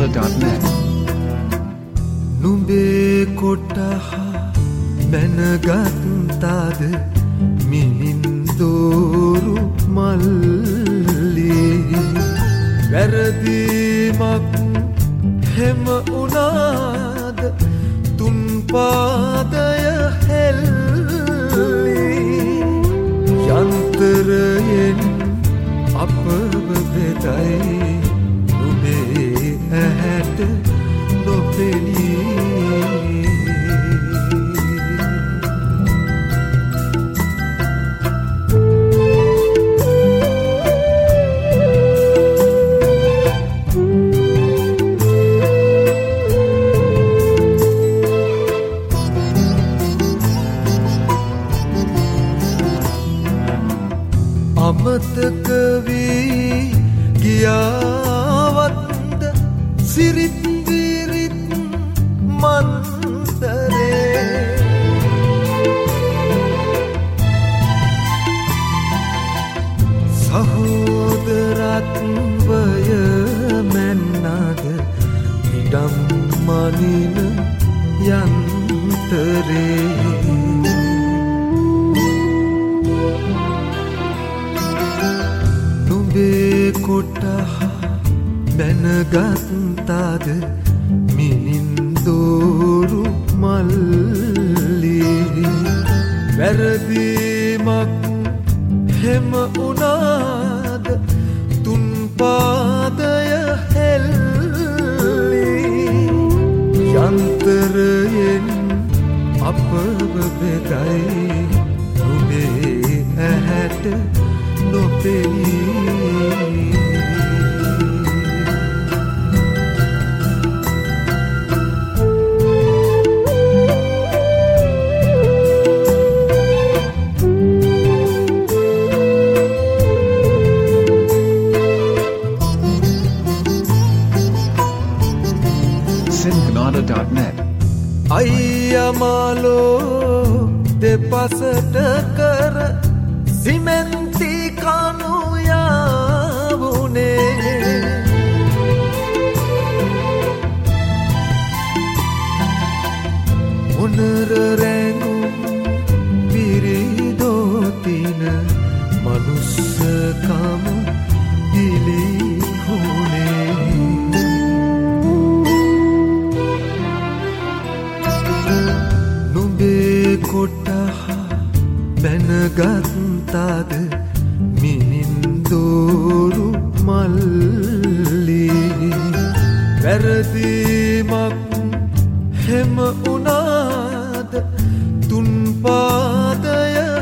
SinghaLanada.net නුඹේ කොටහ බැනගත්තාද මිනින්දෝරු මල්ලි වැරදීමක් හෙම උනාද තුන් පාදය හෙල්ලි යන්තරයෙන් අපව බෙදයි නුඹේ ඇහැට නොපෙනී අමතක වී ගියාවත්ද සිරිත් විරිත් මන්තරේ සහෝදරත්වය මැන්නද ඉඩම් මනින යන්තරේ කොටහ බැනගත්තාද මිනින්දෝරු මල්ලි වැරදීමක් හෙම උනාද තුන් පාදය හෙල්ලි යන්තරයෙන් අපව බෙදයි නුඹේ ඇහැට නොපෙනී SinghaLanada.net අයියමාලෝ දෙපසට කර සිමෙන්ති කනු යාවුනේ උනර රැඟුම් පිරිදෝතින මනුස්සකම දිලිහුනේ නුඹේ කොටහ බැනගත්තාද මිනින්දෝරු මල්ලි වැරදීමක් හෙම උනාද තුන් පාදය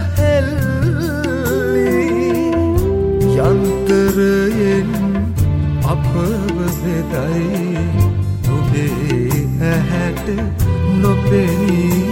හෙල්ලි යන්තරයෙන් අපව බෙදයි නුඹේ ඇහැට නොපෙනී